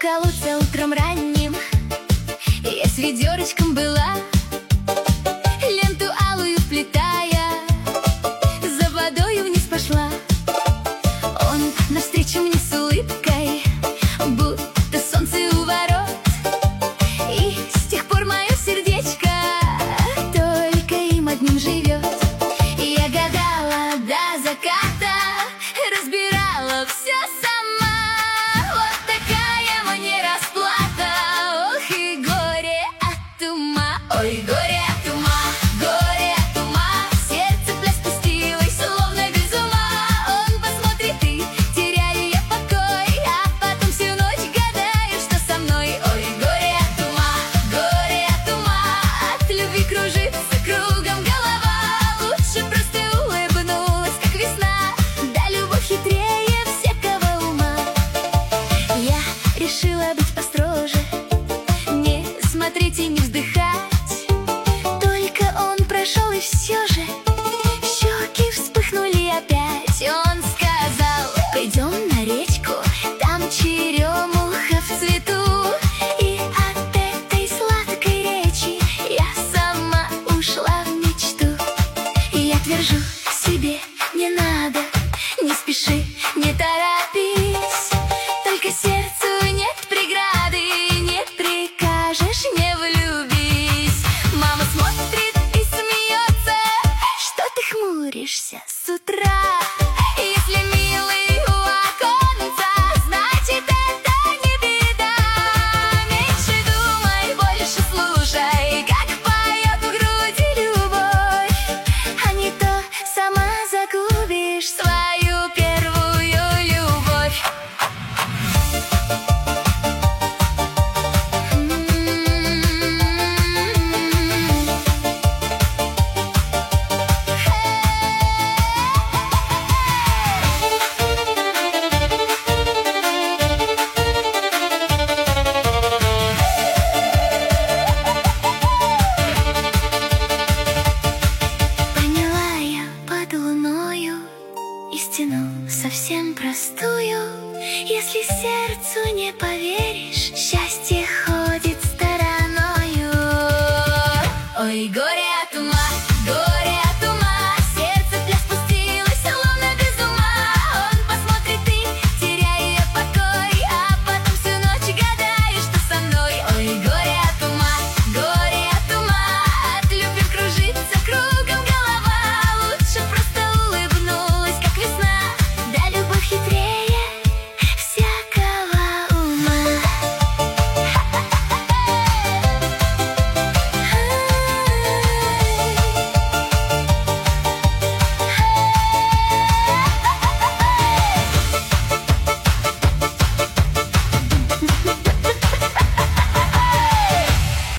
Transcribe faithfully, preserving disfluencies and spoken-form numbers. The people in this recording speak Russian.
колодца утром ранним я с ведерочком была, ленту алую вплетая, за водою вниз пошла. Он навстречу мне с улыбкой, будто солнце у ворот, и с тех пор мое сердечко только им одним живет. Я гадала до заката, разбирала все сама. Вот такая мне расплата. Ох и горе от ума. Ой, горе от ума, горе от ума. Сердце в пляс пустилось, словно без ума. Он посмотрит и теряю я покой, а потом всю ночь гадаю, что со мной. Ой, горе от ума, горе от ума. От любви кружится кругом голова. Лучше просто улыбнулась, как весна. Да, любовь хитрее всякого ума. Я решила быть построже, не смотреть и не вздыхать. Только он прошел, и все же щеки вспыхнули опять. Он сказал: пойдем на речку, там черемуха в цвету. И от этой сладкой речи я сама ушла в мечту. И я твержу себе: не надо, не спеши, не торопись. Только сердцу нет преграды, не прикажешь, не влюбись. Мама смотрит и смеется: что ты хмуришься с утра? Если милый у оконца, значит это не беда. Меньше думай, больше слушай, как поет в груди любовь, а не то сама загубишь свою первую любовь. Поняла я под луною истину совсем простую: если сердцу не поверишь,